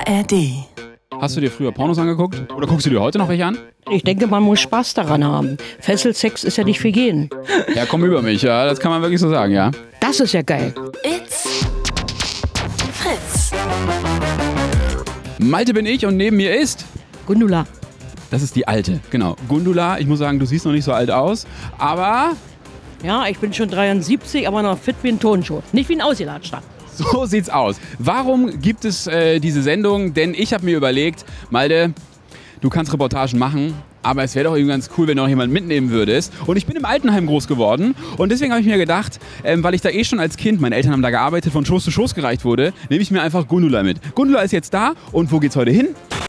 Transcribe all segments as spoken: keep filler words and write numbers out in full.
A R D. Hast du dir früher Pornos angeguckt? Oder guckst du dir heute noch welche an? Ich denke, man muss Spaß daran haben. Fesselsex ist ja nicht für jeden. Ja, komm über mich, ja. Das kann man wirklich so sagen, ja. Das ist ja geil. It's Fritz. Malte bin ich und neben mir ist... Gundula. Das ist die Alte, genau. Gundula, ich muss sagen, du siehst noch nicht so alt aus, aber... Ja, ich bin schon dreiundsiebzig, aber noch fit wie ein Tonschuh. Nicht wie ein Ausgelatschter. So sieht's aus. Warum gibt es äh, diese Sendung? Denn ich habe mir überlegt, Malte, du kannst Reportagen machen, aber es wäre doch irgendwie ganz cool, wenn du noch jemanden mitnehmen würdest. Und ich bin im Altenheim groß geworden und deswegen habe ich mir gedacht, ähm, weil ich da eh schon als Kind, meine Eltern haben da gearbeitet, von Schoß zu Schoß gereicht wurde, nehme ich mir einfach Gundula mit. Gundula ist jetzt da und wo geht's heute hin?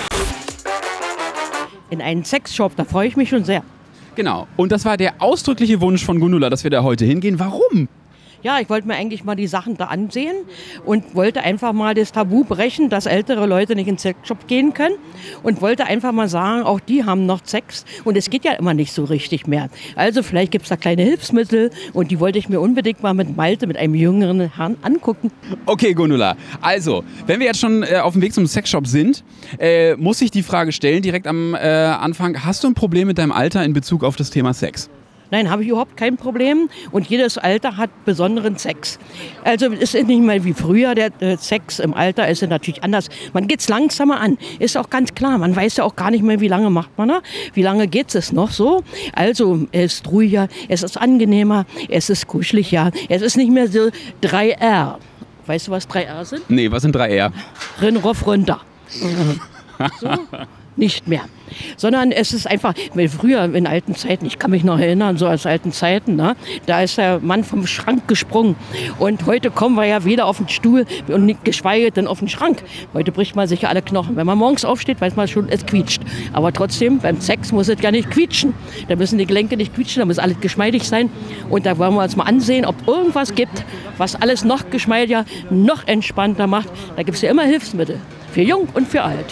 In einen Sexshop, da freue ich mich schon sehr. Genau. Und das war der ausdrückliche Wunsch von Gundula, dass wir da heute hingehen. Warum? Ja, ich wollte mir eigentlich mal die Sachen da ansehen und wollte einfach mal das Tabu brechen, dass ältere Leute nicht in den Sexshop gehen können und wollte einfach mal sagen, auch die haben noch Sex und es geht ja immer nicht so richtig mehr. Also vielleicht gibt es da kleine Hilfsmittel und die wollte ich mir unbedingt mal mit Malte, mit einem jüngeren Herrn angucken. Okay, Gundula. Also, wenn wir jetzt schon äh, auf dem Weg zum Sexshop sind, äh, muss ich die Frage stellen, direkt am äh, Anfang. Hast du ein Problem mit deinem Alter in Bezug auf das Thema Sex? Nein, habe ich überhaupt kein Problem und jedes Alter hat besonderen Sex. Also es ist nicht mehr wie früher, der äh, Sex im Alter ist ja natürlich anders. Man geht es langsamer an, ist auch ganz klar. Man weiß ja auch gar nicht mehr, wie lange macht man da, wie lange geht es noch so. Also es ist ruhiger, es ist angenehmer, es ist kuscheliger, es ist nicht mehr so drei R. Weißt du, was drei R sind? Nee, was sind drei R? Rin, Roff, runter. So? Nicht mehr. Sondern es ist einfach, weil früher in alten Zeiten, ich kann mich noch erinnern, so aus alten Zeiten, ne, da ist der Mann vom Schrank gesprungen. Und heute kommen wir ja weder auf den Stuhl und nicht geschweige denn auf den Schrank. Heute bricht man sich ja alle Knochen. Wenn man morgens aufsteht, weiß man schon, es quietscht. Aber trotzdem, beim Sex muss es ja nicht quietschen. Da müssen die Gelenke nicht quietschen, da muss alles geschmeidig sein. Und da wollen wir uns mal ansehen, ob irgendwas gibt, was alles noch geschmeidiger, noch entspannter macht. Da gibt es ja immer Hilfsmittel. Für jung und für alt.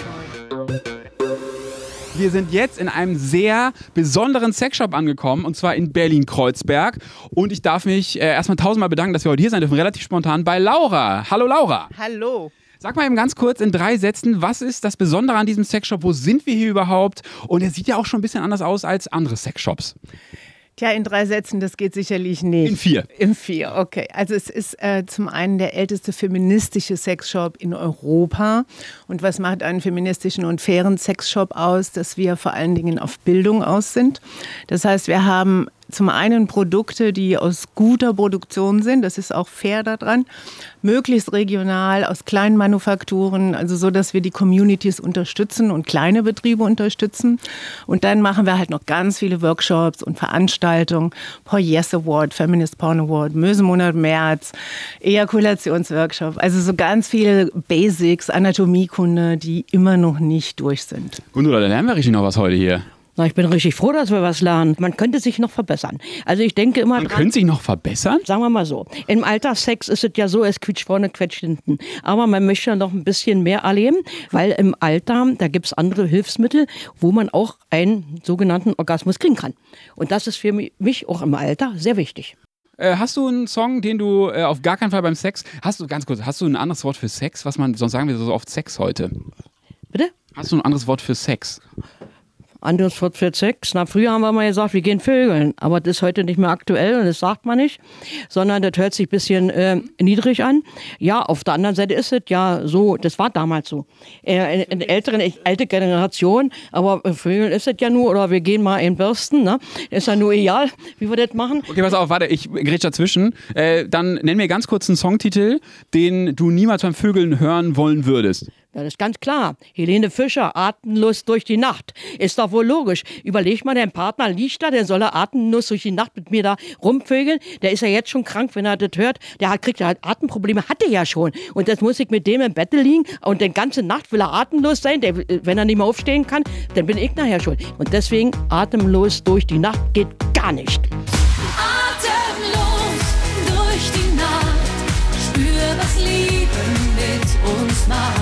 Wir sind jetzt in einem sehr besonderen Sexshop angekommen, und zwar in Berlin-Kreuzberg. Und ich darf mich äh, erstmal tausendmal bedanken, dass wir heute hier sein dürfen, relativ spontan, bei Laura. Hallo Laura. Hallo. Sag mal eben ganz kurz in drei Sätzen, was ist das Besondere an diesem Sexshop? Wo sind wir hier überhaupt? Und er sieht ja auch schon ein bisschen anders aus als andere Sexshops. Tja, in drei Sätzen, das geht sicherlich nicht. In vier. In vier, okay. Also es ist äh, zum einen der älteste feministische Sexshop in Europa. Und was macht einen feministischen und fairen Sexshop aus? Dass wir vor allen Dingen auf Bildung aus sind. Das heißt, wir haben zum einen Produkte, die aus guter Produktion sind, das ist auch fair daran, möglichst regional, aus kleinen Manufakturen, also so, dass wir die Communities unterstützen und kleine Betriebe unterstützen. Und dann machen wir halt noch ganz viele Workshops und Veranstaltungen, Paul Yes Award, Feminist Porn Award, Mösemonat März, Ejakulationsworkshop, also so ganz viele Basics, Anatomiekunde, die immer noch nicht durch sind. Und da lernen wir richtig noch was heute hier. Na, ich bin richtig froh, dass wir was lernen. Man könnte sich noch verbessern. Also ich denke immer Man dran, könnte sich noch verbessern? sagen wir mal so, im Alltagssex ist es ja so, es quietscht vorne, quetscht hinten. Aber man möchte ja noch ein bisschen mehr erleben, weil im Alter, da gibt es andere Hilfsmittel, wo man auch einen sogenannten Orgasmus kriegen kann. Und das ist für mich auch im Alter sehr wichtig. Äh, hast du einen Song, den du äh, auf gar keinen Fall beim Sex, hast du, ganz kurz, hast du ein anderes Wort für Sex, was man, sonst sagen wir so oft Sex heute? Bitte? Hast du ein anderes Wort für Sex? Anderes Wort für Sex. Na, früher haben wir mal gesagt, wir gehen vögeln. Aber das ist heute nicht mehr aktuell und das sagt man nicht. Sondern das hört sich ein bisschen äh, niedrig an. Ja, auf der anderen Seite ist es ja so, das war damals so. Äh, in, in der älteren, alte Generation, aber vögeln ist es ja nur, oder wir gehen mal in Bürsten, ne? Ist ja nur egal, wie wir das machen. Okay, pass auf, warte, ich grätsch dazwischen. Äh, dann nenn mir ganz kurz einen Songtitel, den du niemals beim Vögeln hören wollen würdest. Ja, das ist ganz klar. Helene Fischer, Atemlos durch die Nacht. Ist doch wohl logisch. Überleg mal, dein Partner liegt da, der soll er atemlos durch die Nacht mit mir da rumvögeln. Der ist ja jetzt schon krank, wenn er das hört. Der hat, kriegt ja halt Atemprobleme, hat er ja schon. Und jetzt muss ich mit dem im Bett liegen und die ganze Nacht will er atemlos sein. Der, wenn er nicht mehr aufstehen kann, dann bin ich nachher schon. Und deswegen atemlos durch die Nacht geht gar nicht. Atemlos durch die Nacht. Spür, was Liebe mit uns macht.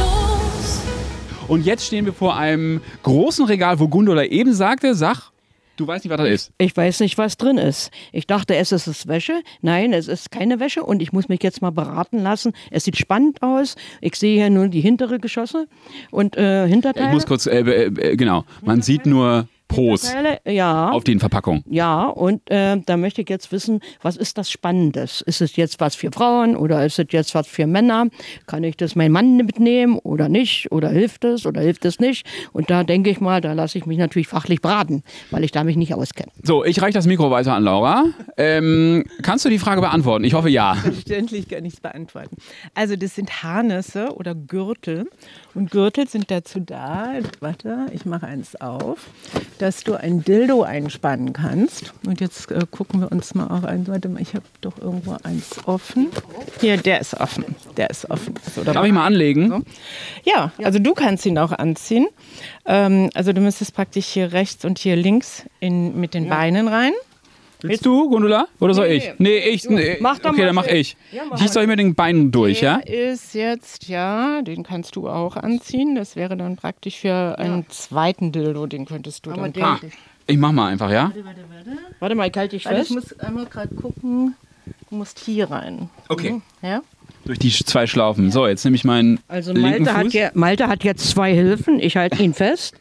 Atemlos. Und jetzt stehen wir vor einem großen Regal, wo Gundula eben sagte, sag... Du weißt nicht, was das ist. Ich weiß nicht, was drin ist. Ich dachte, es ist Wäsche. Nein, es ist keine Wäsche und ich muss mich jetzt mal beraten lassen. Es sieht spannend aus. Ich sehe hier nur die hintere Geschosse und äh, Hinterteile. Ich muss kurz, äh, äh, genau, man sieht nur Pros Hinterteile, ja. auf den Verpackungen. Ja, und äh, da möchte ich jetzt wissen, was ist das Spannendes? Ist es jetzt was für Frauen oder ist es jetzt was für Männer? Kann ich das meinem Mann mitnehmen oder nicht? Oder hilft es oder hilft es nicht? Und da denke ich mal, da lasse ich mich natürlich fachlich beraten, weil ich da mich nicht auskenne. So, ich reiche das Mikro weiter an Laura. Ähm, kannst du die Frage beantworten? Ich hoffe, ja. Selbstverständlich kann ich es beantworten. Also das sind Harnisse oder Gürtel. Und Gürtel sind dazu da, warte, ich mache eins auf, dass du ein Dildo einspannen kannst. Und jetzt äh, gucken wir uns mal auch ein. Warte mal, ich habe doch irgendwo eins offen. Hier, der ist offen. Der ist offen. So, Darf ich mal anlegen? So. Ja, also du kannst ihn auch anziehen. Ähm, also du müsstest praktisch hier rechts und hier links in, mit den Beinen rein. Willst du, Gundula? Oder soll ich? Nee, ich. Nee. Mach doch okay, mal dann mach selbst. ich. Ja, mach ich soll ich mit den Beinen durch, ja? Der ist jetzt, ja, den kannst du auch anziehen. Das wäre dann praktisch für einen zweiten Dildo, den könntest du Aber dann den- Ah, ich mach mal einfach, ja? Warte mal, ich halte dich Warte, ich fest. muss einmal gerade gucken. Du musst hier rein. Okay. Ja? Durch die zwei Schlaufen. So, jetzt nehme ich meinen Also linken Malte hat, Fuß. ja, Malte hat jetzt zwei Hilfen. Ich halte ihn fest.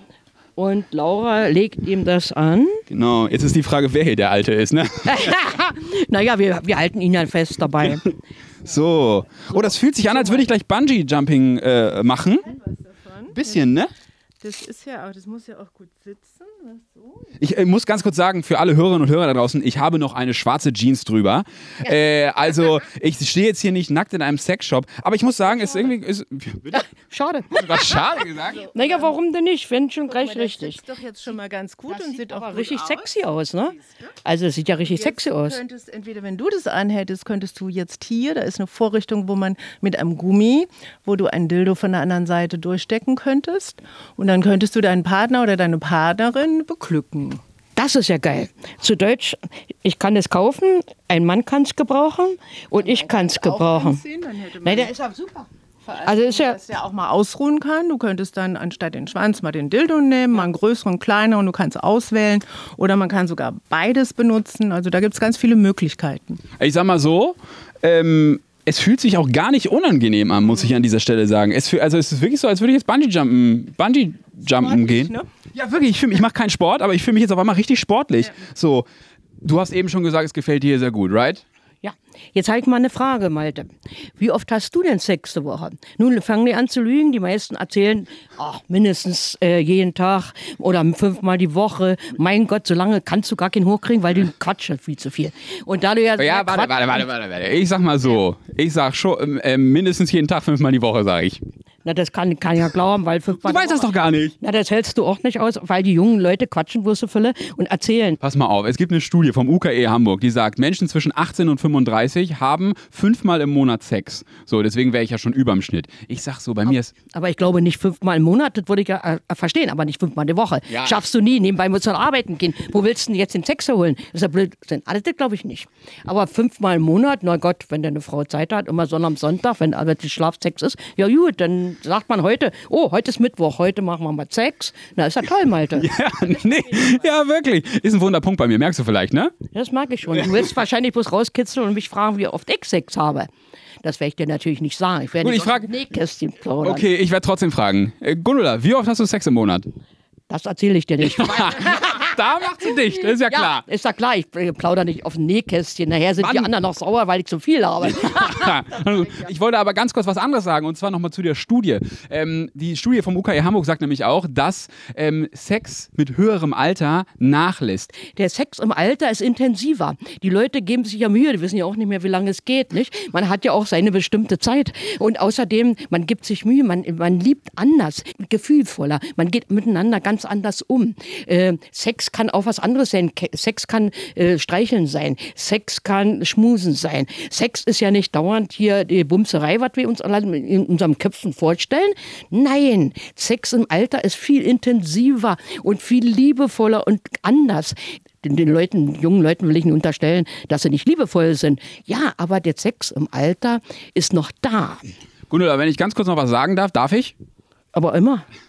Und Laura legt ihm das an. Genau, jetzt ist die Frage, wer hier der Alte ist, ne? Naja, wir, wir halten ihn ja fest dabei. So. Oh, das fühlt sich an, als würde ich gleich Bungee-Jumping äh, machen. Bisschen, ne? Das ist ja auch, das muss ja auch gut sitzen. So. Ich äh, muss ganz kurz sagen, für alle Hörerinnen und Hörer da draußen, ich habe noch eine schwarze Jeans drüber. Äh, also, ich stehe jetzt hier nicht nackt in einem Sexshop, aber ich muss sagen, es ist irgendwie... Ist, Schade. was schade gesagt. Naja, warum denn nicht? Wenn schon gleich richtig. Sitzt doch jetzt schon mal ganz gut und sieht auch Aber gut richtig aus. sexy aus, ne? Also es sieht ja richtig sexy Jetzt aus. Könntest, entweder wenn du das anhältst, könntest du jetzt hier, da ist eine Vorrichtung, wo man mit einem Gummi, wo du ein Dildo von der anderen Seite durchstecken könntest. Und dann könntest du deinen Partner oder deine Partnerin beglücken. Das ist ja geil. Zu Deutsch, ich kann es kaufen, ein Mann kann es gebrauchen und ich kann es gebrauchen. Nein, der ist auch super. Also ist ja, Dass der auch mal ausruhen kann. Du könntest dann anstatt den Schwanz mal den Dildo nehmen, mal einen größeren, kleiner und du kannst auswählen. Oder man kann sogar beides benutzen. Also da gibt es ganz viele Möglichkeiten. Ich sag mal so, ähm, es fühlt sich auch gar nicht unangenehm an, muss ich an dieser Stelle sagen. Es fühl, also es ist wirklich so, als würde ich jetzt Bungee-Jumpen Bungee Jumpen gehen. ne? Ja, wirklich. Ich, fühl mich- ich mache keinen Sport, aber ich fühle mich jetzt auf einmal richtig sportlich. So, du hast eben schon gesagt, es gefällt dir sehr gut, right? ja. Jetzt habe ich mal eine Frage, Malte. Wie oft hast du denn Sex die Woche? Nun fangen die an zu lügen. Die meisten erzählen, ach, mindestens äh, jeden Tag oder fünfmal die Woche. Mein Gott, so lange kannst du gar keinen hochkriegen, weil du quatschst viel zu viel. Und da du ja, Ja, warte, warte, warte, warte, warte. Ich sag mal so, ich sag schon, äh, mindestens jeden Tag fünfmal die Woche, sage ich. Na, das kann, kann ja glauben, weil fünfmal. Du weißt das doch gar nicht. Na, das hältst du auch nicht aus, weil die jungen Leute quatschen, wirst du Fülle und erzählen. Pass mal auf, es gibt eine Studie vom U K E Hamburg, die sagt, Menschen zwischen achtzehn und fünfunddreißig haben fünfmal im Monat Sex. So, deswegen wäre ich ja schon überm Schnitt. Ich sag so, bei mir ist... Aber ich glaube nicht fünfmal im Monat, das würde ich ja äh, verstehen, aber nicht fünfmal die Woche. Ja. Schaffst du nie, nebenbei musst du noch arbeiten gehen. Wo willst du denn jetzt den Sex holen? Das ist ja Blödsinn. Alles das glaube ich nicht. Aber fünfmal im Monat, na Gott, wenn deine Frau Zeit hat, immer Sonntag am Sonntag, wenn aber die Schlafsex ist, ja gut, dann sagt man heute, oh, heute ist Mittwoch, heute machen wir mal Sex. Na, ist ja toll, Malte. Ja, nee, ja, wirklich. Ist ein Wunderpunkt bei mir, merkst du vielleicht, ne? Das mag ich schon. Du willst wahrscheinlich bloß rauskitzeln und mich fragen, wie oft ich Sex habe. Das werde ich dir natürlich nicht sagen. Ich werde Gut, nicht ich frag- aus dem Nähkästchen plaudern. Okay, ich werde trotzdem fragen. Äh, Gundula, wie oft hast du Sex im Monat? Das erzähle ich dir nicht. Da macht sie dicht, das ist ja klar. Ja, ist ja klar, ich äh, plaudere nicht auf dem Nähkästchen. Nachher sind die Mann. anderen noch sauer, weil ich zu viel habe. Ich wollte aber ganz kurz was anderes sagen, und zwar nochmal zu der Studie. Ähm, die Studie vom U K E Hamburg sagt nämlich auch, dass ähm, Sex mit höherem Alter nachlässt. Der Sex im Alter ist intensiver. Die Leute geben sich ja Mühe, die wissen ja auch nicht mehr, wie lange es geht. Nicht? Man hat ja auch seine bestimmte Zeit. Und außerdem, man gibt sich Mühe, man, man liebt anders, gefühlvoller. Man geht miteinander ganz anders um. Äh, Sex kann auch was anderes sein. Ke- Sex kann äh, streicheln sein. Sex kann schmusen sein. Sex ist ja nicht dauernd hier die Bumserei, was wir uns alle in unseren Köpfen vorstellen. Nein, Sex im Alter ist viel intensiver und viel liebevoller und anders. Den, den Leuten, jungen Leuten will ich nicht unterstellen, dass sie nicht liebevoll sind. Ja, aber der Sex im Alter ist noch da. Gundula, wenn ich ganz kurz noch was sagen darf, darf ich? Aber immer.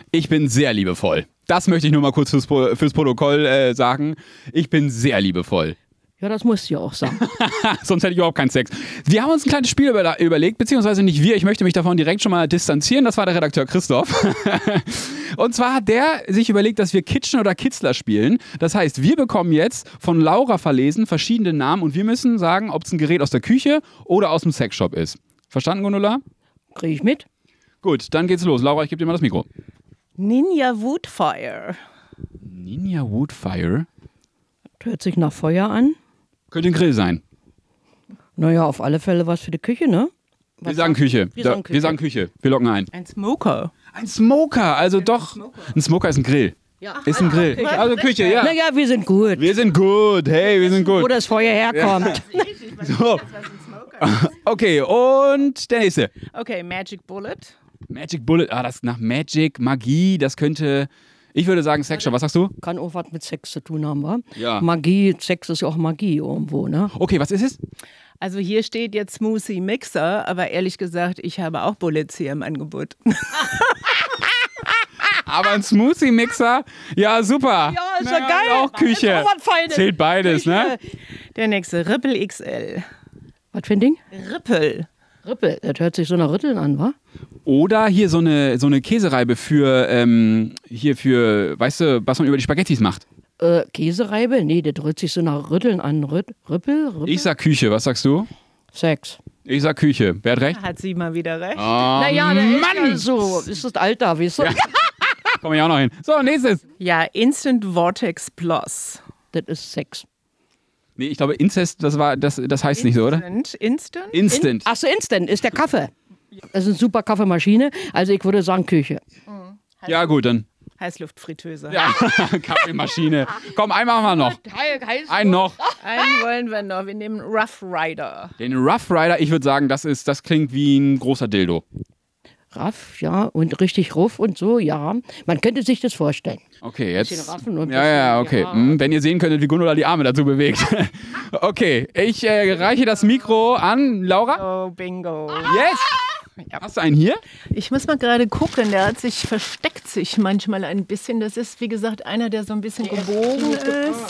Ich bin sehr liebevoll. Das möchte ich nur mal kurz fürs, fürs Protokoll äh, sagen. Ich bin sehr liebevoll. Ja, das musst du ja auch sagen. Sonst hätte ich überhaupt keinen Sex. Wir haben uns ein kleines Spiel über, überlegt, beziehungsweise nicht wir. Ich möchte mich davon direkt schon mal distanzieren. Das war der Redakteur Christoph. Und zwar hat der sich überlegt, dass wir Kitchen oder Kitzler spielen. Das heißt, wir bekommen jetzt von Laura verlesen verschiedene Namen und wir müssen sagen, ob es ein Gerät aus der Küche oder aus dem Sexshop ist. Verstanden, Gundula? Kriege ich mit? Gut, dann geht's los. Laura, ich gebe dir mal das Mikro. Ninja Woodfire. Ninja Woodfire? Hört sich nach Feuer an. Könnte ein Grill sein. Naja, auf alle Fälle was für die Küche, ne? Wir sagen Küche. Wir Da- sagen Küche. Wir sagen Küche. Wir locken ein. Ein Smoker. Ein Smoker, also doch. Ein Smoker ist ein Grill. Ja. Ist ein Grill. Also Küche, ja. Naja, wir sind gut. Wir sind gut. Hey, wir sind Wo gut. das Feuer herkommt. So. Okay, und der nächste. Okay, Magic Bullet. Magic Bullet. Ah, das nach Magic, Magie, das könnte. Ich würde sagen Sexshop. Was sagst du? Kann auch was mit Sex zu tun haben, wa? Ja. Magie, Sex ist ja auch Magie irgendwo, ne? Okay, was ist es? Also hier steht jetzt Smoothie Mixer, aber ehrlich gesagt, ich habe auch Bullets hier im Angebot. Aber ein Smoothie-Mixer? Ja, super. Ja, ist Na, ja geil. Auch Küche. Ist auch was Feines. Zählt beides, ne? Der nächste, Ripple X L. Was für ein Ding? Ripple. Rippel. Das hört sich so nach Rütteln an, wa? Oder hier so eine, so eine Käsereibe für, ähm, hier für, weißt du, was man über die Spaghettis macht. Äh, Käsereibe? Nee, das hört sich so nach Rütteln an. Rüt Rippel? Rippel? Ich sag Küche, was sagst du? Sex. Ich sag Küche. Wer hat recht? Hat sie mal wieder recht. Oh, Naja, der ist Mann! ja so. Ist das Alter, weißt du? Komm ich auch noch hin. So, nächstes. Ja, Instant Vortex Plus. Das ist Sex. Nee, ich glaube Inzest, das war, das, das heißt nicht so, oder? Instant? Instant? Instant. Ach so, Instant ist der Kaffee. Das ist eine super Kaffeemaschine. Also ich würde sagen Küche. Ja, gut, dann. Heißluftfritteuse. Ja, Kaffeemaschine. Komm, einen machen wir noch. Einen noch. Einen wollen wir noch. Wir nehmen Rough Rider. Den Rough Rider, ich würde sagen, das ist, das klingt wie ein großer Dildo. Raff, ja, und richtig ruff und so, ja. Man könnte sich das vorstellen. Okay, jetzt. Bisschen raffen und Ja, ja, bisschen, okay. ja. Hm, wenn ihr sehen könntet, wie Gundula die Arme dazu bewegt. Okay, ich äh, reiche das Mikro an Laura. Oh, bingo. Yes! Hast du einen hier? Ich muss mal gerade gucken, der hat sich, versteckt sich manchmal ein bisschen. Das ist, wie gesagt, einer, der so ein bisschen gebogen ist.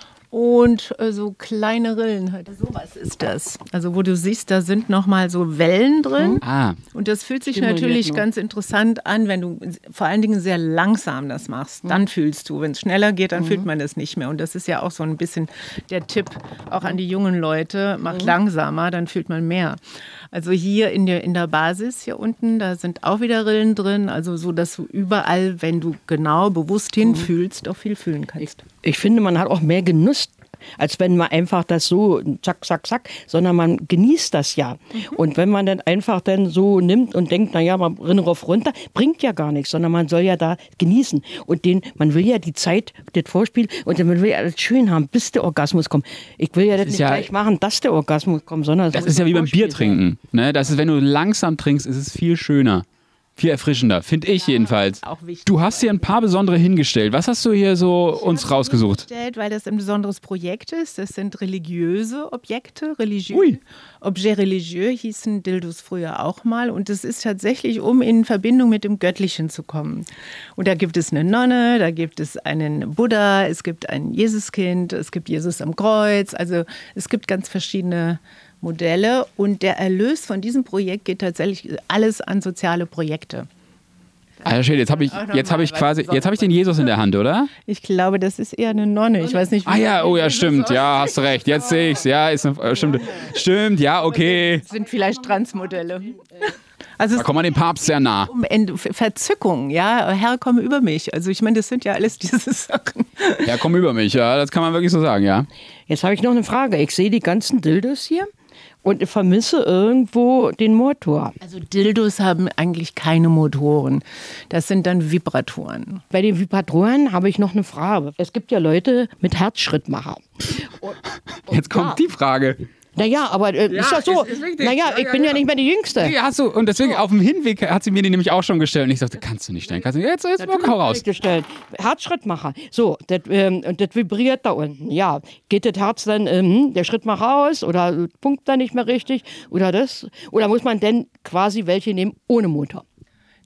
Und äh, so kleine Rillen hat. Sowas ist das. Also wo du siehst, da sind nochmal so Wellen drin. Ah, Und das fühlt sich Stimuliert natürlich nur. ganz interessant an, wenn du vor allen Dingen sehr langsam das machst. Dann fühlst du. Wenn es schneller geht, dann fühlt man das nicht mehr. Und das ist ja auch so ein bisschen der Tipp auch an die jungen Leute. Macht langsamer, dann fühlt man mehr. Also hier in der, in der Basis hier unten, da sind auch wieder Rillen drin. Also so, dass du überall, wenn du genau bewusst hinfühlst, auch viel fühlen kannst. Ich finde, man hat auch mehr Genuss, als wenn man einfach das so zack, zack, zack, sondern man genießt das ja. Und wenn man dann einfach dann so nimmt und denkt, naja, man rinne rauf runter, bringt ja gar nichts, sondern man soll ja da genießen. Und den, man will ja die Zeit, das Vorspiel, und dann will ja alles schön haben, bis der Orgasmus kommt. Ich will ja das ist nicht ja- gleich machen, dass der Orgasmus kommt, sondern das ist ja wie beim Bier trinken. Ne? Das ist, wenn du langsam trinkst, ist es viel schöner. Viel erfrischender, finde ich jedenfalls. Auch wichtig. Du hast hier ein paar besondere hingestellt. Was hast du hier so uns rausgesucht? Gestellt, weil das ein besonderes Projekt ist. Das sind religiöse Objekte, religiös. Ui. Objet religieux hießen Dildos früher auch mal. Und es ist tatsächlich, um in Verbindung mit dem Göttlichen zu kommen. Und da gibt es eine Nonne, da gibt es einen Buddha, es gibt ein Jesuskind, es gibt Jesus am Kreuz. Also es gibt ganz verschiedene Modelle. Und der Erlös von diesem Projekt geht tatsächlich alles an soziale Projekte. Alter Schwede, jetzt habe ich, jetzt habe ich quasi, jetzt habe ich den Jesus in der Hand, oder? Ich glaube, das ist eher eine Nonne. Ich weiß nicht, wie Ah ja, oh ja, stimmt, ja, hast du recht. Jetzt sehe ich's, ja, ist eine, äh, stimmt, stimmt, ja, okay. sind vielleicht Transmodelle. Also Da es kommt man dem Papst sehr nah. um Ent- Verzückung, ja, Herr, komme über mich. Also ich meine, das sind ja alles diese Sachen. Ja, komm über mich, ja, das kann man wirklich so sagen, ja. Jetzt habe ich noch eine Frage. Ich sehe die ganzen Dildos hier und vermisse irgendwo den Motor. Also Dildos haben eigentlich keine Motoren. Das sind dann Vibratoren. Bei den Vibratoren habe ich noch eine Frage. Es gibt ja Leute mit Herzschrittmacher. Und, und Jetzt kommt ja, die Frage. Naja, aber äh, ist das so? ist- ist richtig. Naja, Ja, ich ja, bin ja, ja. nicht mehr die Jüngste. Ja, hast du, und deswegen auf dem Hinweg hat sie mir die nämlich auch schon gestellt. Und ich sagte, kannst du nicht stellen. Kannst du, jetzt, jetzt hau raus. Gestellt. Herzschrittmacher. So, das, ähm, und das vibriert da unten. Ja, geht das Herz dann, ähm, der Schrittmacher aus oder pumpt da nicht mehr richtig oder das? Oder muss man denn quasi welche nehmen ohne Motor?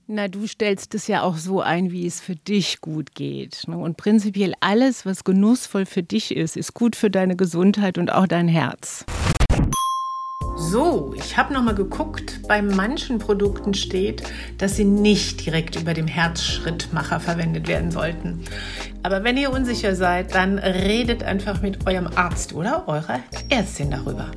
Na, du stellst es ja auch so ein, wie es für dich gut geht. Ne? Und prinzipiell alles, was genussvoll für dich ist, ist gut für deine Gesundheit und auch dein Herz. So, ich habe nochmal geguckt. Bei manchen Produkten steht, dass sie nicht direkt über dem Herzschrittmacher verwendet werden sollten. Aber wenn ihr unsicher seid, dann redet einfach mit eurem Arzt oder eurer Ärztin darüber.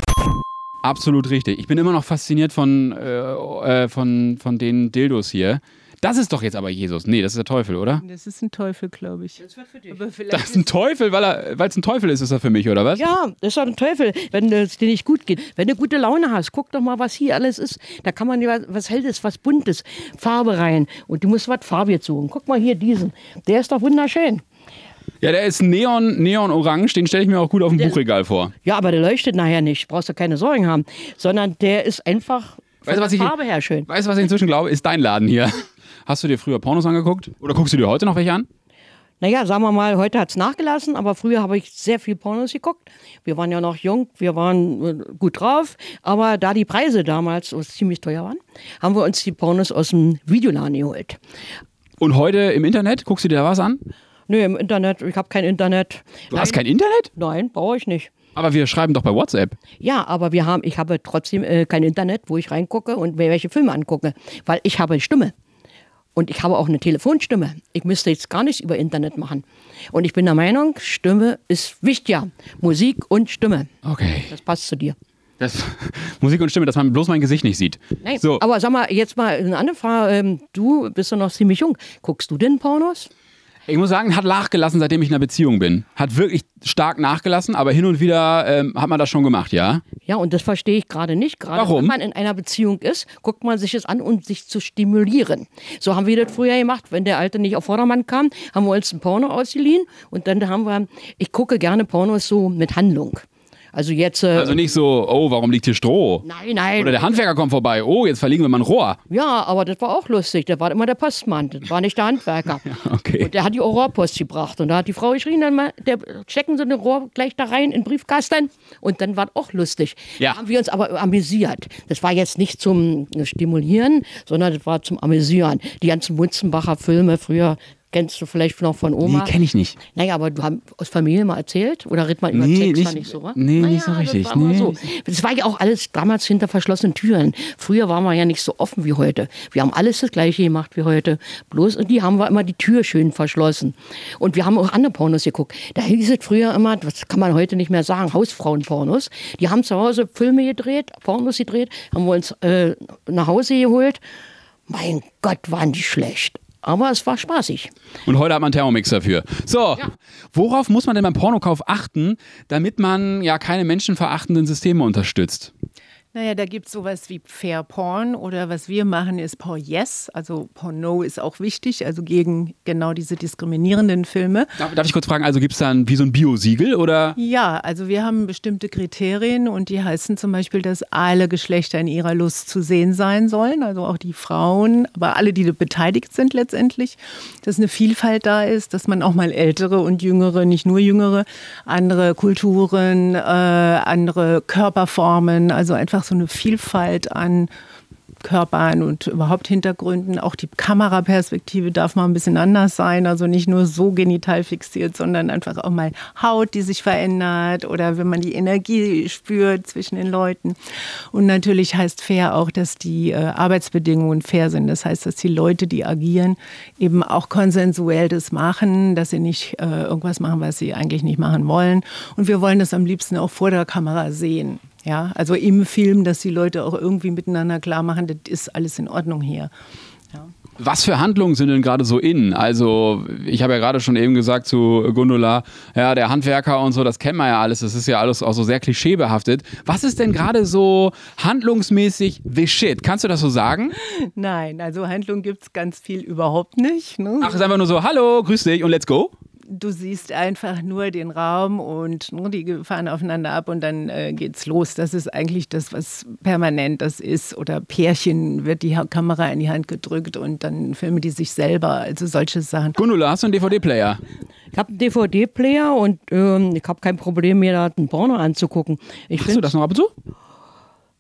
Absolut richtig. Ich bin immer noch fasziniert von, äh, äh, von, von den Dildos hier. Das ist doch jetzt aber Jesus. Nee, das ist der Teufel, oder? Das ist ein Teufel, glaube ich. Das wird für dich. Aber vielleicht das ist ein Teufel, weil er, weil es ein Teufel ist, ist er für mich, oder was? Ja, das ist doch ein Teufel, wenn es dir nicht gut geht. Wenn du gute Laune hast, guck doch mal, was hier alles ist. Da kann man ja was Helles, was Buntes, Farbe rein. Und du musst was Farbe suchen. Guck mal hier diesen. Der ist doch wunderschön. Ja, der ist Neon, Neon-Orange, den stelle ich mir auch gut auf dem der, Buchregal vor. Ja, aber der leuchtet nachher nicht, brauchst du keine Sorgen haben. Sondern der ist einfach von weißt, der was Farbe ich, her schön. Weißt du, was ich inzwischen glaube? Ist dein Laden hier. Hast du dir früher Pornos angeguckt? Oder guckst du dir heute noch welche an? Naja, sagen wir mal, heute hat es nachgelassen, aber früher habe ich sehr viel Pornos geguckt. Wir waren ja noch jung, wir waren gut drauf, aber da die Preise damals ziemlich teuer waren, haben wir uns die Pornos aus dem Videoladen geholt. Und heute im Internet, guckst du dir da was an? Nö, im Internet, ich habe kein Internet. Du Nein. hast kein Internet? Nein, brauche ich nicht. Aber wir schreiben doch bei WhatsApp. Ja, aber wir haben, ich habe trotzdem äh, kein Internet, wo ich reingucke und mir welche Filme angucke, weil ich habe Stimme. Und ich habe auch eine Telefonstimme. Ich müsste jetzt gar nichts über Internet machen. Und ich bin der Meinung, Stimme ist wichtiger. Musik und Stimme. Okay. Das passt zu dir. Das, Musik und Stimme, dass man bloß mein Gesicht nicht sieht. Nein, so. Aber sag mal, jetzt mal eine andere Frage. Du bist doch noch ziemlich jung. Guckst du denn Pornos? Ich muss sagen, hat nachgelassen, seitdem ich in einer Beziehung bin. Hat wirklich stark nachgelassen, aber hin und wieder ähm, hat man das schon gemacht, ja? Ja, und das verstehe ich gerade nicht. Gerade Warum? wenn man in einer Beziehung ist, guckt man sich es an, um sich zu stimulieren. So haben wir das früher gemacht. Wenn der Alte nicht auf Vordermann kam, haben wir uns ein Porno ausgeliehen. Und dann haben wir, ich gucke gerne Pornos so mit Handlung. Also jetzt... Äh, also nicht so, oh, warum liegt hier Stroh? Nein, nein. Oder der Handwerker kommt vorbei, oh, jetzt verlegen wir mal ein Rohr. Ja, aber das war auch lustig. Das war immer der Postmann, das war nicht der Handwerker. Ja, okay. Und der hat die Rohrpost gebracht. Und da hat die Frau geschrien, dann mal, der, stecken Sie ein Rohr gleich da rein in den Briefkasten. Und dann war es auch lustig. Ja. Da haben wir uns aber amüsiert. Das war jetzt nicht zum Stimulieren, sondern das war zum Amüsieren. Die ganzen Munzenbacher Filme früher... Kennst du vielleicht noch von Oma? Nee, kenn ich nicht. Naja, aber du hast aus Familie mal erzählt? Oder redet man über nee, Sex nicht, da nicht so? Wa? Nee, naja, nicht so richtig. Das war, nee. so. Das war ja auch alles damals hinter verschlossenen Türen. Früher waren wir ja nicht so offen wie heute. Wir haben alles das Gleiche gemacht wie heute. Bloß, und die haben wir immer die Tür schön verschlossen. Und wir haben auch andere Pornos geguckt. Da hieß es früher immer, das kann man heute nicht mehr sagen, Hausfrauenpornos. Die haben zu Hause Filme gedreht, Pornos gedreht, haben wir uns äh, nach Hause geholt. Mein Gott, waren die schlecht. Aber es war spaßig. Und heute hat man einen Thermomix dafür. So, Ja. Worauf muss man denn beim Pornokauf achten, damit man ja keine menschenverachtenden Systeme unterstützt? Naja, da gibt es sowas wie Fair Porn oder was wir machen ist Porn Yes, also Porn No ist auch wichtig, also gegen genau diese diskriminierenden Filme. Darf, darf ich kurz fragen, also gibt es dann wie so ein Bio-Siegel oder? Ja, also wir haben bestimmte Kriterien und die heißen zum Beispiel, dass alle Geschlechter in ihrer Lust zu sehen sein sollen, also auch die Frauen, aber alle, die beteiligt sind letztendlich, dass eine Vielfalt da ist, dass man auch mal ältere und jüngere, nicht nur jüngere, andere Kulturen, äh, andere Körperformen, also einfach so eine Vielfalt an Körpern und überhaupt Hintergründen. Auch die Kameraperspektive darf mal ein bisschen anders sein. Also nicht nur so genital fixiert, sondern einfach auch mal Haut, die sich verändert oder wenn man die Energie spürt zwischen den Leuten. Und natürlich heißt fair auch, dass die äh, Arbeitsbedingungen fair sind. Das heißt, dass die Leute, die agieren, eben auch konsensuell das machen, dass sie nicht äh, irgendwas machen, was sie eigentlich nicht machen wollen. Und wir wollen das am liebsten auch vor der Kamera sehen. Ja, also im Film, dass die Leute auch irgendwie miteinander klar machen, das ist alles in Ordnung hier. Ja. Was für Handlungen sind denn gerade so in? Also ich habe ja gerade schon eben gesagt zu Gundula, ja, der Handwerker und so, das kennen wir ja alles, das ist ja alles auch so sehr klischeebehaftet. Was ist denn gerade so handlungsmäßig the shit? Kannst du das so sagen? Nein, also Handlung gibt es ganz viel überhaupt nicht. Ne? Ach, ist einfach nur so, hallo, grüß dich und let's go? Du siehst einfach nur den Raum und ne, die fahren aufeinander ab und dann äh, geht's los. Das ist eigentlich das, was permanent das ist. Oder Pärchen wird die Kamera in die Hand gedrückt und dann filmen die sich selber. Also solche Sachen. Gundula, hast du einen D V D-Player? Ich habe einen D V D-Player und ähm, ich habe kein Problem, mir da einen Porno anzugucken. Ich Machst du das noch ab und zu?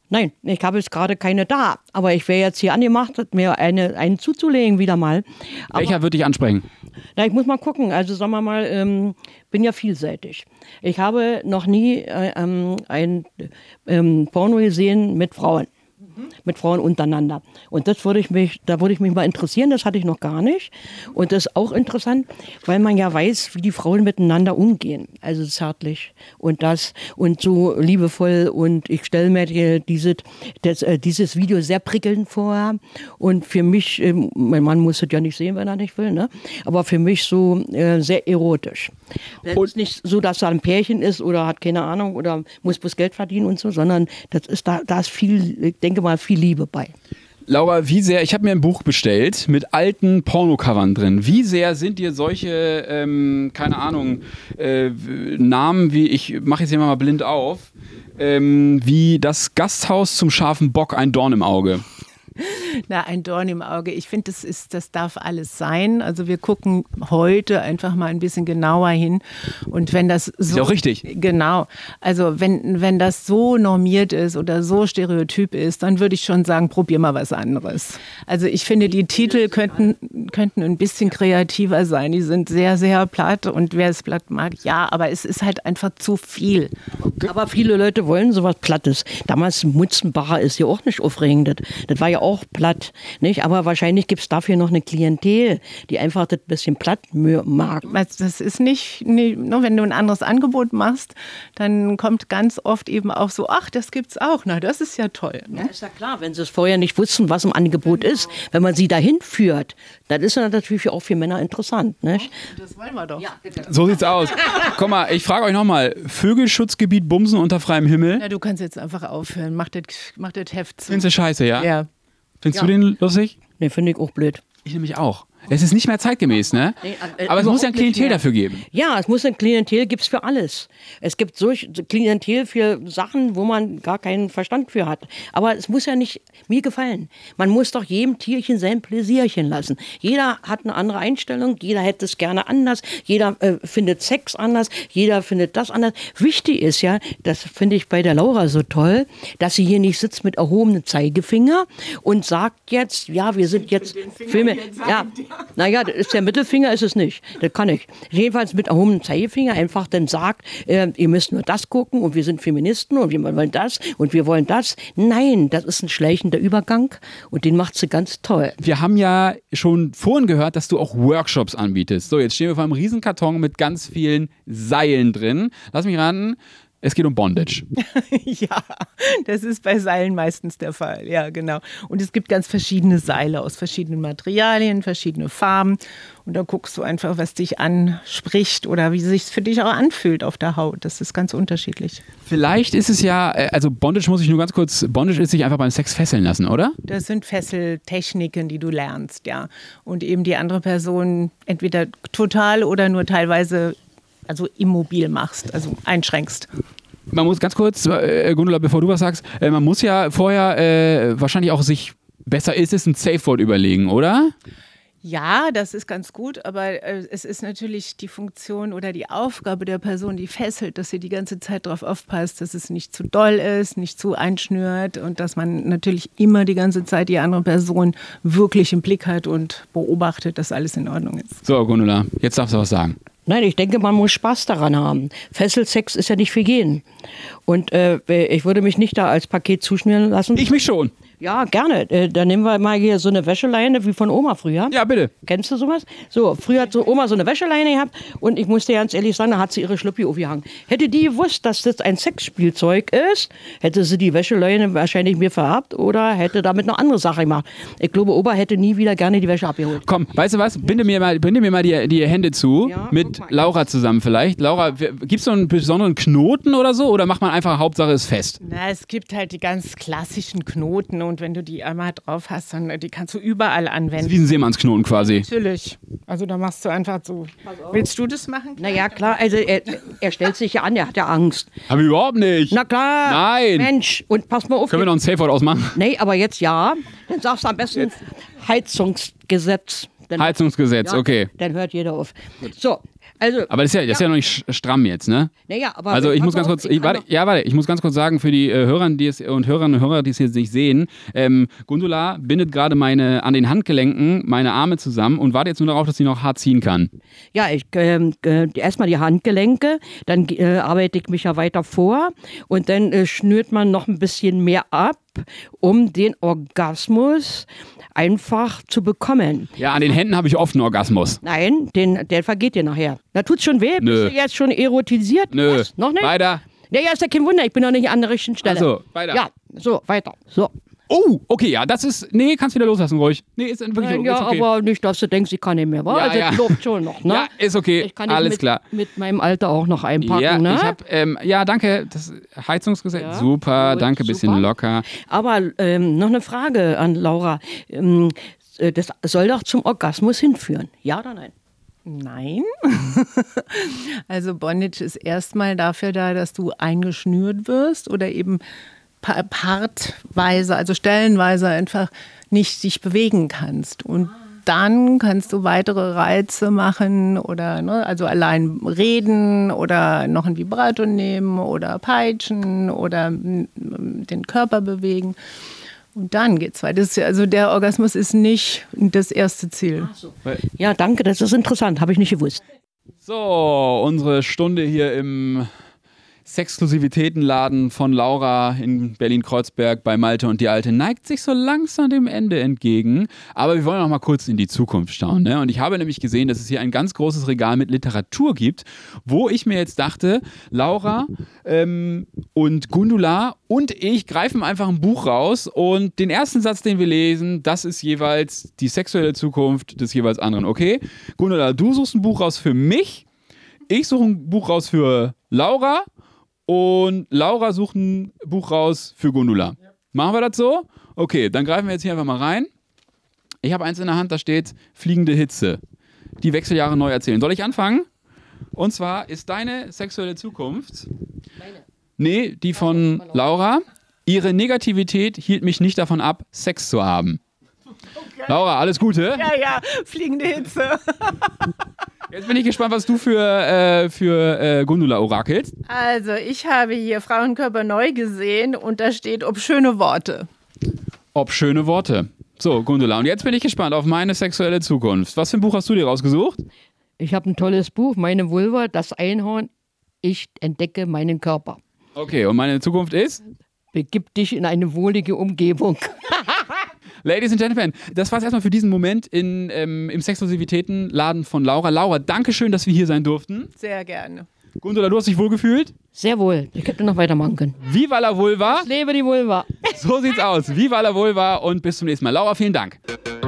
Nein, ich habe jetzt gerade keine da. Aber ich wäre jetzt hier angemacht, mir eine, einen zuzulegen wieder mal. Aber, Welcher würde dich ansprechen? na, ich muss mal gucken. Also sagen wir mal, ähm, bin ja vielseitig. Ich habe noch nie äh, ähm, ein ähm, Porno gesehen mit Frauen. Mit Frauen untereinander. Und das würde ich mich, da würde ich mich mal interessieren, das hatte ich noch gar nicht. Und das ist auch interessant, weil man ja weiß, wie die Frauen miteinander umgehen. Also zärtlich und das und so liebevoll. Und ich stelle mir die, diese, das, äh, dieses Video sehr prickelnd vor. Und für mich, äh, mein Mann muss es ja nicht sehen, wenn er nicht will, ne? Aber für mich so äh, sehr erotisch. Das ist nicht so, dass er ein Pärchen ist oder hat keine Ahnung oder muss bloß Geld verdienen und so, sondern das ist da, da ist viel, ich denke mal, viel Liebe bei. Laura, wie sehr, ich habe mir ein Buch bestellt mit alten Pornocovern drin. Wie sehr sind dir solche, ähm, keine Ahnung, äh, Namen wie, ich mache jetzt hier mal blind auf, ähm, wie das Gasthaus zum scharfen Bock, ein Dorn im Auge? Na, ein Dorn im Auge. Ich finde, das ist, das darf alles sein. Also wir gucken heute einfach mal ein bisschen genauer hin. Und wenn das so. Ist ja auch richtig. Genau. Also wenn, wenn das so normiert ist oder so stereotyp ist, dann würde ich schon sagen, probier mal was anderes. Also ich finde, die Titel könnten, könnten ein bisschen kreativer sein. Die sind sehr, sehr platt. Und wer es platt mag, ja, aber es ist halt einfach zu viel. Aber viele Leute wollen sowas Plattes. Damals Mutzenbacher ist ja auch nicht aufregend. Das, das war ja auch platt, nicht? Aber wahrscheinlich gibt es dafür noch eine Klientel, die einfach das bisschen platt mag. Das ist nicht, nur wenn du ein anderes Angebot machst, dann kommt ganz oft eben auch so, ach, das gibt's auch, na, das ist ja toll. Ne? Ja, ist ja klar, wenn sie es vorher nicht wussten, was im Angebot genau. ist, wenn man sie dahin führt, dann ist das natürlich auch für Männer interessant, nicht? Das wollen wir doch. Ja, so sieht's aus. Guck mal, ich frage euch nochmal, Vögelschutzgebiet Bumsen unter freiem Himmel? Na, du kannst jetzt einfach aufhören, mach das, mach das Heft zu. Findest du scheiße, ja? Ja. Findest ja. du den lustig? Nee, finde ich auch blöd. Ich nämlich auch. Es ist nicht mehr zeitgemäß, ne? Nee, äh, aber es muss ja ein Klientel dafür geben. Ja, es muss ein Klientel, gibt es für alles. Es gibt solch Klientel für Sachen, wo man gar keinen Verstand für hat. Aber es muss ja nicht mir gefallen. Man muss doch jedem Tierchen sein Pläsierchen lassen. Jeder hat eine andere Einstellung, jeder hätte es gerne anders, jeder äh, findet Sex anders, jeder findet das anders. Wichtig ist ja, das finde ich bei der Laura so toll, dass sie hier nicht sitzt mit erhobenem Zeigefinger und sagt jetzt, ja, wir sind jetzt Filme. Ja, naja, das ist der Mittelfinger, ist es nicht. Das kann ich. Jedenfalls mit erhobenem Zeigefinger einfach dann sagt, äh, ihr müsst nur das gucken und wir sind Feministen und wir wollen das und wir wollen das. Nein, das ist ein schleichender Übergang und den macht sie ganz toll. Wir haben ja schon vorhin gehört, dass du auch Workshops anbietest. So, jetzt stehen wir vor einem Riesenkarton mit ganz vielen Seilen drin. Lass mich raten. Es geht um Bondage. Ja, das ist bei Seilen meistens der Fall. Ja, genau. Und es gibt ganz verschiedene Seile aus verschiedenen Materialien, verschiedene Farben. Und da guckst du einfach, was dich anspricht oder wie es sich für dich auch anfühlt auf der Haut. Das ist ganz unterschiedlich. Vielleicht ist es ja, also Bondage muss ich nur ganz kurz, Bondage ist sich einfach beim Sex fesseln lassen, oder? Das sind Fesseltechniken, die du lernst, ja. Und eben die andere Person entweder total oder nur teilweise also immobil machst, also einschränkst. Man muss ganz kurz, äh, Gundula, bevor du was sagst, äh, man muss ja vorher äh, wahrscheinlich auch sich, besser ist es, ein Safe-Word überlegen, oder? Ja, das ist ganz gut, aber äh, es ist natürlich die Funktion oder die Aufgabe der Person, die fesselt, dass sie die ganze Zeit darauf aufpasst, dass es nicht zu doll ist, nicht zu einschnürt und dass man natürlich immer die ganze Zeit die andere Person wirklich im Blick hat und beobachtet, dass alles in Ordnung ist. So, Gundula, jetzt darfst du was sagen. Nein, ich denke, man muss Spaß daran haben. Fesselsex ist ja nicht für jeden. Und äh, ich würde mich nicht da als Paket zuschnüren lassen. Ich mich schon. Ja, gerne. Äh, dann nehmen wir mal hier so eine Wäscheleine wie von Oma früher. Ja, bitte. Kennst du sowas? So, früher hat so Oma so eine Wäscheleine gehabt und ich muss dir ganz ehrlich sagen, da hat sie ihre Schlüppi aufgehangen. Hätte die gewusst, dass das ein Sexspielzeug ist, hätte sie die Wäscheleine wahrscheinlich mir vererbt oder hätte damit eine andere Sache gemacht. Ich glaube, Opa hätte nie wieder gerne die Wäsche abgeholt. Komm, weißt du was? Binde mir mal, binde mir mal die, die Hände zu, ja, mit Laura zusammen vielleicht. Laura, gibt es so einen besonderen Knoten oder so oder macht man einfach, Hauptsache ist fest? Na, es gibt halt die ganz klassischen Knoten und wenn du die einmal drauf hast, dann die kannst du überall anwenden. Das ist wie ein Seemannsknoten quasi. Natürlich. Also da machst du einfach so. Willst du das machen? Naja, klar, also er, er stellt sich ja an, er hat ja Angst. Hab ich überhaupt nicht. Na klar. Nein. Mensch, und pass mal auf. Können wir noch ein Safe-Word ausmachen? Nee, aber jetzt ja. Dann sagst du am besten jetzt. Heizungsgesetz. Dann, Heizungsgesetz, ja, okay. Dann hört jeder auf. So, Also, Aber das ist ja, das ist ja noch nicht stramm jetzt, ne? naja, aber Also ich pass muss ganz auf, kurz, ich ich, kann warte, ja warte, ich muss ganz kurz sagen für die äh, Hörer, die es und Hörerinnen und Hörer, die es jetzt nicht sehen, ähm, Gundula bindet gerade meine an den Handgelenken meine Arme zusammen und wartet jetzt nur darauf, dass sie noch hart ziehen kann. Ja, ich ähm, äh, erstmal die Handgelenke, dann äh, arbeite ich mich ja weiter vor und dann äh, schnürt man noch ein bisschen mehr ab, um den Orgasmus einfach zu bekommen. Ja, an den Händen habe ich oft einen Orgasmus. Nein, den, der vergeht dir nachher. Da tut's schon weh, Nö. bist du jetzt schon erotisiert? Nö. Was? Noch nicht? Weiter. Naja, ist ja kein Wunder, ich bin noch nicht an der richtigen Stelle. Ach so, weiter. Ja, so, weiter. So. Oh, okay, ja, das ist, nee, kannst wieder loslassen ruhig. Nee, ist wirklich Nein, ist ja, okay. aber nicht, dass du denkst, ich kann nicht mehr. Wa? Ja, Also, ja. das läuft schon noch, ne? Ja, ist okay, Ich kann dich alles mit, klar. mit meinem Alter auch noch einpacken, Ja, ne? ich hab, ähm, ja, danke, das Heizungsgesetz, Ja, super, gut, danke, bisschen super. locker. Aber ähm, noch eine Frage an Laura. Ähm, äh, das soll doch zum Orgasmus hinführen, ja oder nein? Nein. Also Bondage ist erstmal dafür da, dass du eingeschnürt wirst oder eben pa- partweise, also stellenweise einfach nicht dich bewegen kannst. Und dann kannst du weitere Reize machen oder ne, also allein reden oder noch ein Vibrato nehmen oder peitschen oder mm, den Körper bewegen. Und dann geht's weiter. Das ist ja, also der Orgasmus ist nicht das erste Ziel. Ja, danke, das ist interessant, habe ich nicht gewusst. So, unsere Stunde hier im Sexklusivitätenladen von Laura in Berlin-Kreuzberg bei Malte und die Alte neigt sich so langsam dem Ende entgegen. Aber wir wollen noch mal kurz in die Zukunft schauen. Ne? Und ich habe nämlich gesehen, dass es hier ein ganz großes Regal mit Literatur gibt, wo ich mir jetzt dachte, Laura ähm, und Gundula und ich greifen einfach ein Buch raus und den ersten Satz, den wir lesen, das ist jeweils die sexuelle Zukunft des jeweils anderen. Okay? Gundula, du suchst ein Buch raus für mich, ich suche ein Buch raus für Laura und Laura sucht ein Buch raus für Gundula. Ja. Machen wir das so? Okay, dann greifen wir jetzt hier einfach mal rein. Ich habe eins in der Hand, da steht Fliegende Hitze. Die Wechseljahre neu erzählen. Soll ich anfangen? Und zwar ist deine sexuelle Zukunft... Meine? Nee, die von Laura. Ihre Negativität hielt mich nicht davon ab, Sex zu haben. Okay. Laura, alles Gute. Ja, ja, fliegende Hitze. Jetzt bin ich gespannt, was du für, äh, für äh, Gundula orakelst. Also, ich habe hier Frauenkörper neu gesehen und da steht, ob schöne Worte. Ob schöne Worte. So, Gundula, und jetzt bin ich gespannt auf meine sexuelle Zukunft. Was für ein Buch hast du dir rausgesucht? Ich habe ein tolles Buch, Meine Vulva, das Einhorn, ich entdecke meinen Körper. Okay, und meine Zukunft ist? Begib dich in eine wohlige Umgebung. Ladies and Gentlemen, das war es erstmal für diesen Moment in, ähm, im Sexklusivitätenladen von Laura. Laura, danke schön, dass wir hier sein durften. Sehr gerne. Gundula, du hast dich wohlgefühlt? Sehr wohl. Ich hätte noch weitermachen können. Viva la Vulva. Ich lebe die Vulva. So sieht's aus. Viva la Vulva und bis zum nächsten Mal. Laura, vielen Dank.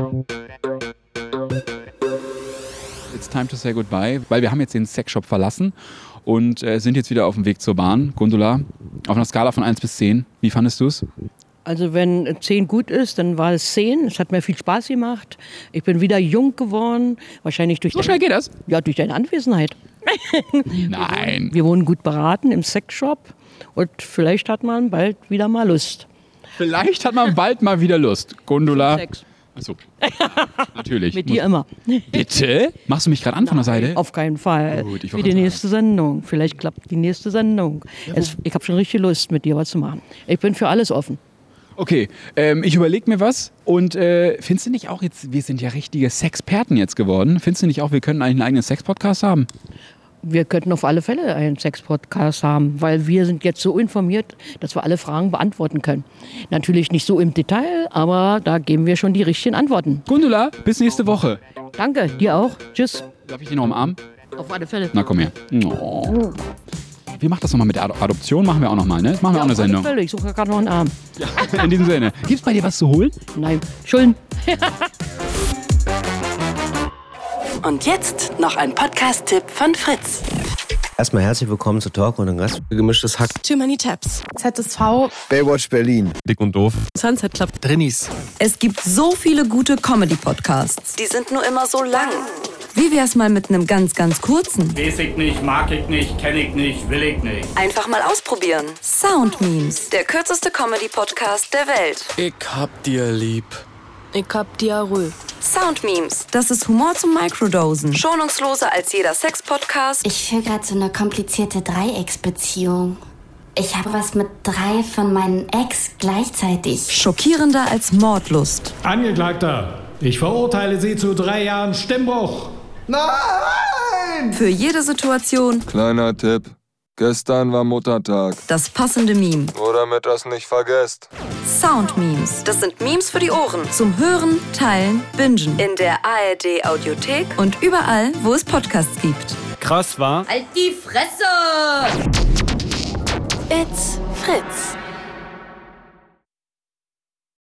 It's time to say goodbye, weil wir haben jetzt den Sexshop verlassen und äh, sind jetzt wieder auf dem Weg zur Bahn. Gundula, auf einer Skala von eins bis zehn, wie fandest du es? Also wenn zehn gut ist, dann war es zehn. Es hat mir viel Spaß gemacht. Ich bin wieder jung geworden. Wahrscheinlich durch, So schnell geht das? ja, durch deine Anwesenheit. Nein. Wir wurden gut beraten im Sexshop und vielleicht hat man bald wieder mal Lust. Vielleicht hat man bald mal wieder Lust. Gundula. Sex. Achso. Natürlich. Mit dir immer. Bitte? Machst du mich gerade an von der Seite? Auf keinen Fall. Gut, ich Wie wollte die gerade nächste Sendung. Vielleicht klappt die nächste Sendung. Es, ich habe schon richtig Lust, mit dir was zu machen. Ich bin für alles offen. Okay, ähm, ich überlege mir was und äh, findest du nicht auch jetzt, wir sind ja richtige Sexperten jetzt geworden, findest du nicht auch, wir könnten eigentlich einen eigenen Sex-Podcast haben? Wir könnten auf alle Fälle einen Sex-Podcast haben, weil wir sind jetzt so informiert, dass wir alle Fragen beantworten können. Natürlich nicht so im Detail, aber da geben wir schon die richtigen Antworten. Gundula, bis nächste Woche. Danke, dir auch. Tschüss. Darf ich dich noch umarmen? Auf alle Fälle. Na komm her. Oh. Wie macht das nochmal mit der Ad- Adoption? Machen wir auch nochmal, ne? Das machen wir auch eine auf alle Sendung. Fälle. Ich suche gerade noch einen Arm. In diesem Sinne. Gibt's bei dir was zu holen? Nein, Schulden. Und jetzt noch ein Podcast-Tipp von Fritz. Erstmal herzlich willkommen zu Talk und ein Gast. Gemischtes Hack. Too Many Tabs. Z S V. Baywatch Berlin. Dick und doof. Sunset Club. Drinnies. Es gibt so viele gute Comedy-Podcasts. Die sind nur immer so lang. Wie wär's mal mit einem ganz, ganz kurzen? Weiß ich nicht, mag ich nicht, kenn ich nicht, will ich nicht. Einfach mal ausprobieren. Sound Memes, der kürzeste Comedy-Podcast der Welt. Ich hab dir lieb. Ich hab Diarrhoe. Soundmemes. Das ist Humor zum Microdosen. Schonungsloser als jeder Sex-Podcast. Ich führe gerade so eine komplizierte Dreiecksbeziehung. Ich habe was mit drei von meinen Ex gleichzeitig. Schockierender als Mordlust. Angeklagter, ich verurteile Sie zu drei Jahren Stimmbruch. Nein! Für jede Situation. Kleiner Tipp. Gestern war Muttertag. Das passende Meme. Nur damit das nicht vergesst. Soundmemes. Das sind Memes für die Ohren. Zum Hören, Teilen, Bingen. In der A R D-Audiothek und überall, wo es Podcasts gibt. Krass, war? Halt die Fresse! It's Fritz.